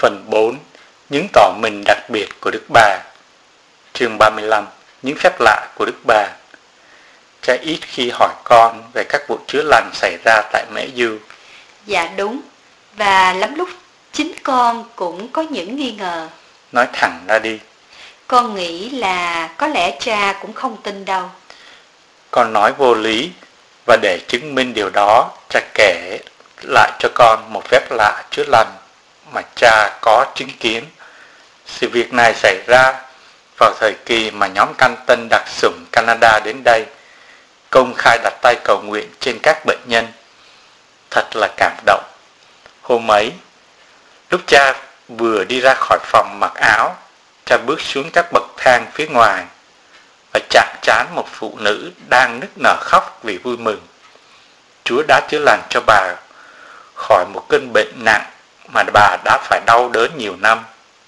Phần 4. Những tỏ mình đặc biệt của Đức Bà. Chương 35. Những phép lạ của Đức Bà. Cha ít khi hỏi con về các vụ chữa lành xảy ra tại Mễ Du. Dạ đúng, và lắm lúc chính con cũng có những nghi ngờ. Nói thẳng ra đi. Con nghĩ là có lẽ cha cũng không tin đâu. Con nói vô lý, và để chứng minh điều đó, cha kể lại cho con một phép lạ chữa lành mà cha có chứng kiến. Sự việc này xảy ra vào thời kỳ mà nhóm Canton đặc sủng Canada đến đây, công khai đặt tay cầu nguyện trên các bệnh nhân. Thật là cảm động. Hôm ấy, lúc cha vừa đi ra khỏi phòng mặc áo, cha bước xuống các bậc thang phía ngoài và chạm trán một phụ nữ đang nức nở khóc vì vui mừng. Chúa đã chữa lành cho bà khỏi một cơn bệnh nặng mà bà đã phải đau đớn nhiều năm.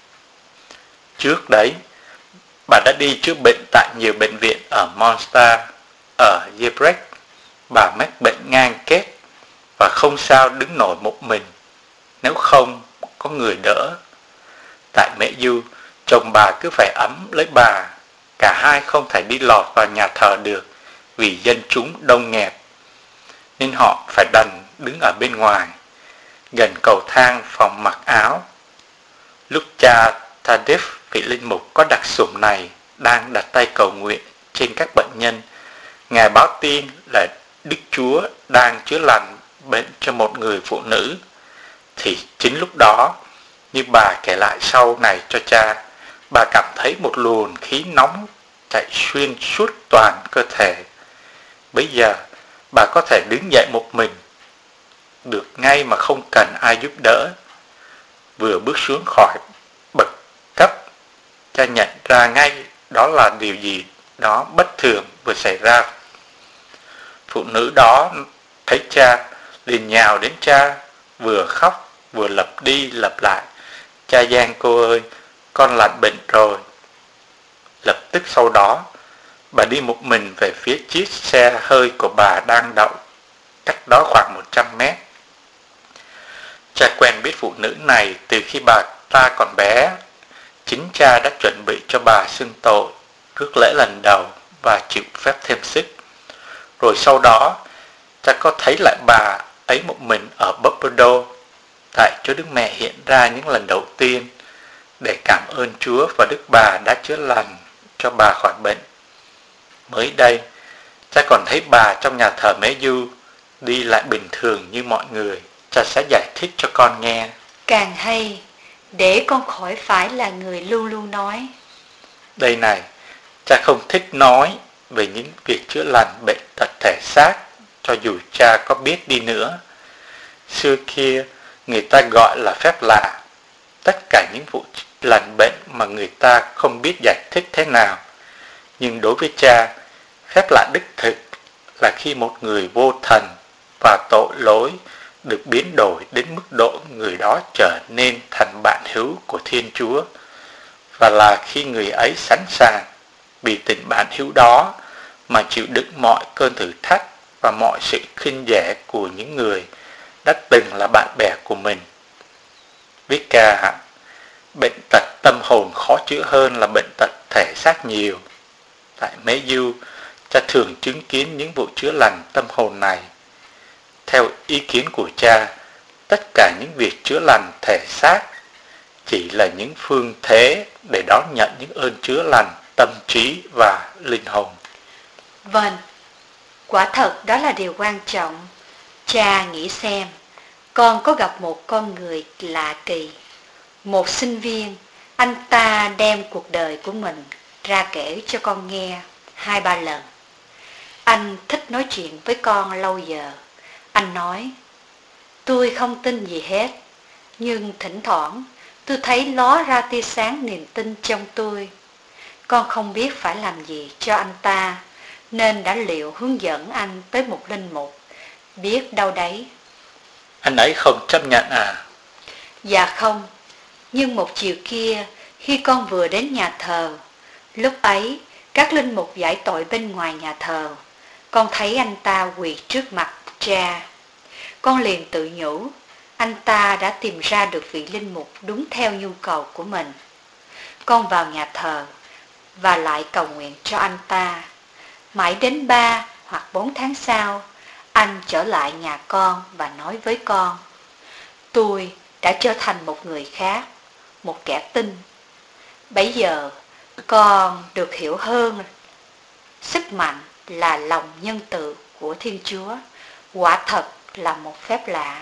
Trước đấy, bà đã đi chữa bệnh tại nhiều bệnh viện ở Monster, ở Quebec. Bà mắc bệnh ngang kết và không sao đứng nổi một mình, nếu không có người đỡ. Tại Mễ Du, chồng bà cứ phải ẵm lấy bà. Cả hai không thể đi lọt vào nhà thờ được vì dân chúng đông nghẹt, nên họ phải đành đứng ở bên ngoài, gần cầu thang phòng mặc áo. Lúc cha Tadef, vị linh mục có đặc sủng này, đang đặt tay cầu nguyện trên các bệnh nhân, Ngài báo tin là Đức Chúa đang chữa lành bệnh cho một người phụ nữ. Thì chính lúc đó, như bà kể lại sau này cho cha, bà cảm thấy một luồng khí nóng chạy xuyên suốt toàn cơ thể. Bây giờ, bà có thể đứng dậy một mình, được ngay mà không cần ai giúp đỡ. Vừa bước xuống khỏi bậc cấp, cha nhận ra ngay đó là điều gì đó bất thường vừa xảy ra. Phụ nữ đó thấy cha liền nhào đến cha, vừa khóc vừa lặp đi lặp lại: "Cha Giang cô ơi, con lành bệnh rồi." Lập tức sau đó, bà đi một mình về phía chiếc xe hơi của bà đang đậu cách đó khoảng 100 mét. Cha quen biết phụ nữ này từ khi bà ta còn bé. Chính cha đã chuẩn bị cho bà xưng tội, rước lễ lần đầu và chịu phép thêm sức. Rồi sau đó, cha có thấy lại bà ấy một mình ở Buffalo, tại chỗ Đức Mẹ hiện ra những lần đầu tiên, để cảm ơn Chúa và Đức Bà đã chữa lành cho bà khỏi bệnh. Mới đây, cha còn thấy bà trong nhà thờ Mễ Du, đi lại bình thường như mọi người. Cha sẽ giải thích cho con nghe. Càng hay, để con khỏi phải là người luôn luôn nói. Đây này, cha không thích nói về những việc chữa lành bệnh tật thể xác, cho dù cha có biết đi nữa. Xưa kia, người ta gọi là phép lạ tất cả những vụ lành bệnh mà người ta không biết giải thích thế nào. Nhưng đối với cha, phép lạ đích thực là khi một người vô thần và tội lỗi được biến đổi đến mức độ người đó trở nên thành bạn hữu của Thiên Chúa, và là khi người ấy sẵn sàng vì tình bạn hữu đó mà chịu đựng mọi cơn thử thách và mọi sự khinh dẻ của những người đã từng là bạn bè của mình. Viết ca, bệnh tật tâm hồn khó chữa hơn là bệnh tật thể xác nhiều. Tại Mễ Du, cha thường chứng kiến những vụ chữa lành tâm hồn này. Theo ý kiến của cha, tất cả những việc chữa lành thể xác chỉ là những phương thế để đón nhận những ơn chữa lành tâm trí và linh hồn. Vâng, quả thật đó là điều quan trọng. Cha nghĩ xem, con có gặp một con người lạ kỳ. Một sinh viên, anh ta đem cuộc đời của mình ra kể cho con nghe 2-3 lần. Anh thích nói chuyện với con lâu giờ. Anh nói: "Tôi không tin gì hết, nhưng thỉnh thoảng tôi thấy ló ra tia sáng niềm tin trong tôi." Con không biết phải làm gì cho anh ta, nên đã liệu hướng dẫn anh tới một linh mục. Biết đâu đấy. Anh ấy không chấp nhận à? Dạ không. Nhưng một chiều kia, khi con vừa đến nhà thờ, lúc ấy các linh mục giải tội bên ngoài nhà thờ, con thấy anh ta quỳ trước mặt cha. Con liền tự nhủ, anh ta đã tìm ra được vị linh mục đúng theo nhu cầu của mình. Con vào nhà thờ và lại cầu nguyện cho anh ta. Mãi đến 3 hoặc 4 tháng sau, anh trở lại nhà con và nói với con: tôi đã trở thành một người khác, một kẻ tinh. Bấy giờ con được hiểu hơn sức mạnh là lòng nhân từ của Thiên Chúa. Quả thật là một phép lạ.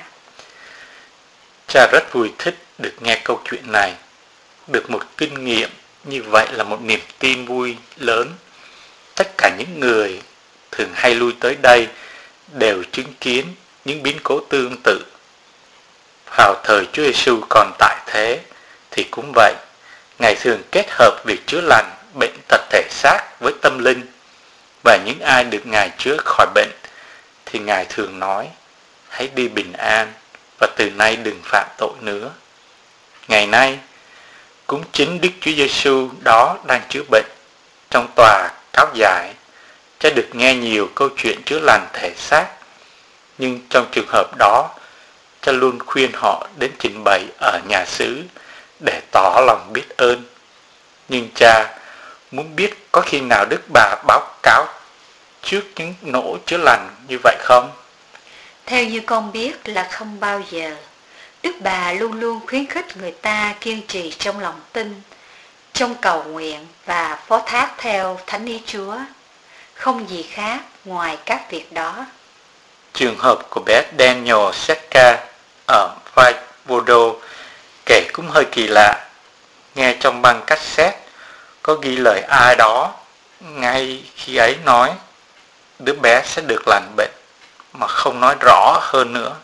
Cha rất vui thích được nghe câu chuyện này. Được một kinh nghiệm như vậy là một niềm tin vui lớn. Tất cả những người thường hay lui tới đây đều chứng kiến những biến cố tương tự. Vào thời Chúa Giêsu còn tại thế thì cũng vậy. Ngài thường kết hợp việc chữa lành bệnh tật thể xác với tâm linh. Và những ai được Ngài chữa khỏi bệnh thì Ngài thường nói: hãy đi bình an và từ nay đừng phạm tội nữa. Ngày nay cũng chính Đức Chúa Giêsu đó đang chữa bệnh. Trong tòa cáo giải, Cha được nghe nhiều câu chuyện chữa lành thể xác, nhưng trong trường hợp đó, Cha luôn khuyên họ đến trình bày ở nhà xứ để tỏ lòng biết ơn. Nhưng Cha muốn biết có khi nào Đức Bà báo cáo trước những nỗ chữa lành như vậy không? Theo như con biết là không bao giờ. Đức Bà luôn luôn khuyến khích người ta kiên trì trong lòng tin, trong cầu nguyện và phó thác theo thánh ý Chúa. Không gì khác ngoài các việc đó. Trường hợp của bé Daniel Seka ở Vajvodo kể cũng hơi kỳ lạ. Nghe trong băng cassette có ghi lời ai đó ngay khi ấy nói đứa bé sẽ được lành bệnh, mà không nói rõ hơn nữa.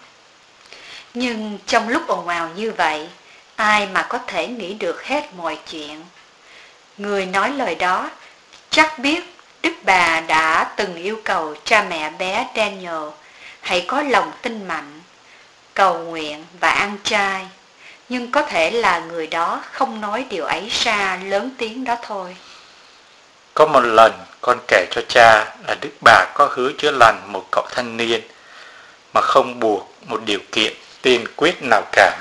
Nhưng trong lúc ồn ào như vậy, ai mà có thể nghĩ được hết mọi chuyện? Người nói lời đó chắc biết Đức Bà đã từng yêu cầu cha mẹ bé Daniel hãy có lòng tin mạnh, cầu nguyện và ăn chay. Nhưng có thể là người đó không nói điều ấy ra lớn tiếng đó thôi. Có một lần con kể cho cha là Đức Bà có hứa chữa lành một cậu thanh niên mà không buộc một điều kiện tiên quyết nào cả.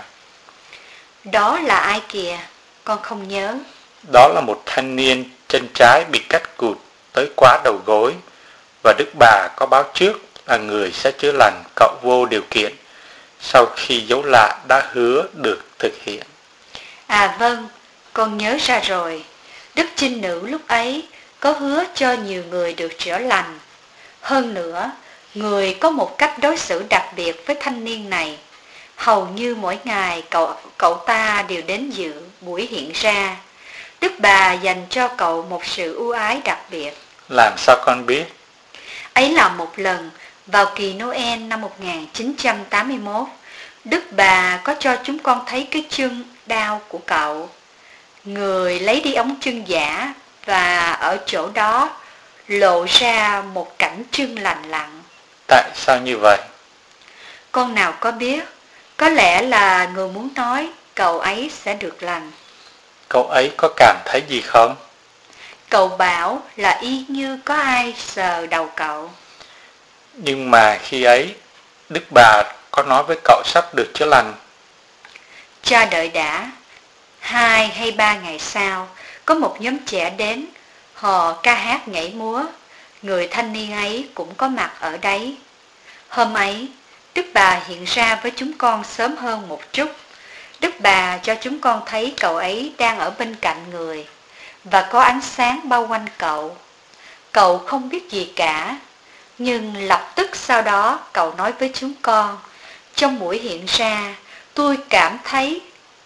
Đó là ai kìa? Con không nhớ. Đó là một thanh niên chân trái bị cắt cụt tới quá đầu gối, và Đức Bà có báo trước là người sẽ chữa lành cậu vô điều kiện sau khi dấu lạ đã hứa được thực hiện. À vâng, con nhớ ra rồi. Đức Trinh Nữ lúc ấy có hứa cho nhiều người được chữa lành. Hơn nữa, người có một cách đối xử đặc biệt với thanh niên này. Hầu như mỗi ngày cậu ta đều đến dự buổi hiện ra. Đức Bà dành cho cậu một sự ưu ái đặc biệt. Làm sao con biết? Ấy là một lần, vào kỳ Noel năm 1981, Đức Bà có cho chúng con thấy cái chân đau của cậu. Người lấy đi ống chân giả và ở chỗ đó lộ ra một cảnh chân lành lặn. Tại sao như vậy? Con nào có biết, có lẽ là người muốn nói cậu ấy sẽ được lành. Cậu ấy có cảm thấy gì không? Cậu bảo là y như có ai sờ đầu cậu. Nhưng mà khi ấy, Đức Bà có nói với cậu sắp được chữa lành. Cha đợi đã. 2 hay 3 ngày sau, có một nhóm trẻ đến, họ ca hát nhảy múa. Người thanh niên ấy cũng có mặt ở đấy. Hôm ấy, Đức Bà hiện ra với chúng con sớm hơn một chút. Đức Bà cho chúng con thấy cậu ấy đang ở bên cạnh người, và có ánh sáng bao quanh cậu. Cậu không biết gì cả, nhưng lập tức sau đó cậu nói với chúng con: trong buổi hiện ra, tôi cảm thấy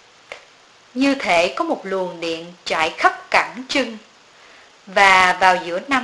như thể có một luồng điện chạy khắp cẳng chân. Và vào giữa năm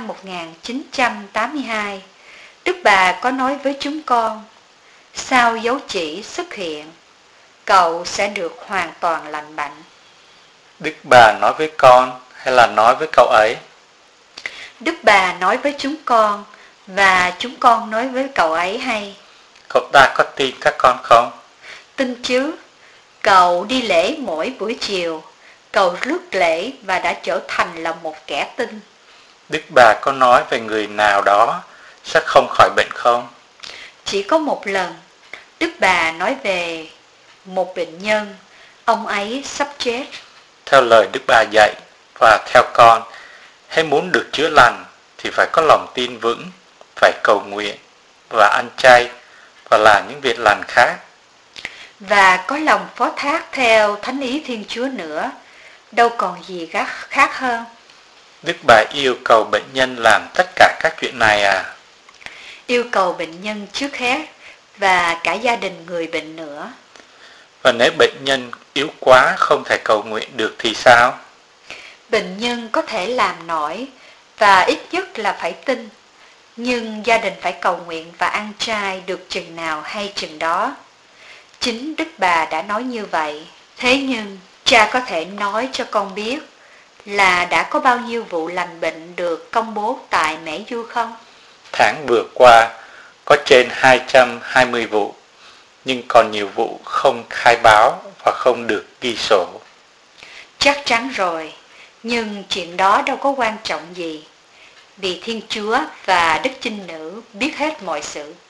1982, Đức Bà có nói với chúng con: sau dấu chỉ xuất hiện, cậu sẽ được hoàn toàn lành bệnh. Đức Bà nói với con hay là nói với cậu ấy? Đức Bà nói với chúng con, và chúng con nói với cậu ấy hay. Cậu ta có tin các con không? Tin chứ. Cậu đi lễ mỗi buổi chiều. Cậu rước lễ và đã trở thành là một kẻ tin. Đức Bà có nói về người nào đó sẽ không khỏi bệnh không? Chỉ có một lần, Đức Bà nói về một bệnh nhân, ông ấy sắp chết. Theo lời Đức Bà dạy và theo con, hãy muốn được chữa lành thì phải có lòng tin vững, phải cầu nguyện và ăn chay và làm những việc lành khác. Và có lòng phó thác theo thánh ý Thiên Chúa nữa, đâu còn gì khác hơn. Đức Bà yêu cầu bệnh nhân làm tất cả các chuyện này à? Yêu cầu bệnh nhân trước hết và cả gia đình người bệnh nữa. Và nếu bệnh nhân yếu quá không thể cầu nguyện được thì sao? Bệnh nhân có thể làm nổi và ít nhất là phải tin, nhưng gia đình phải cầu nguyện và ăn chay được chừng nào hay chừng đó. Chính Đức Bà đã nói như vậy. Thế nhưng cha có thể nói cho con biết là đã có bao nhiêu vụ lành bệnh được công bố tại Mễ Du không? Tháng vừa qua có trên 220 vụ, nhưng còn nhiều vụ không khai báo và không được ghi sổ. Chắc chắn rồi, nhưng chuyện đó đâu có quan trọng gì, vì Thiên Chúa và Đức Chinh Nữ biết hết mọi sự.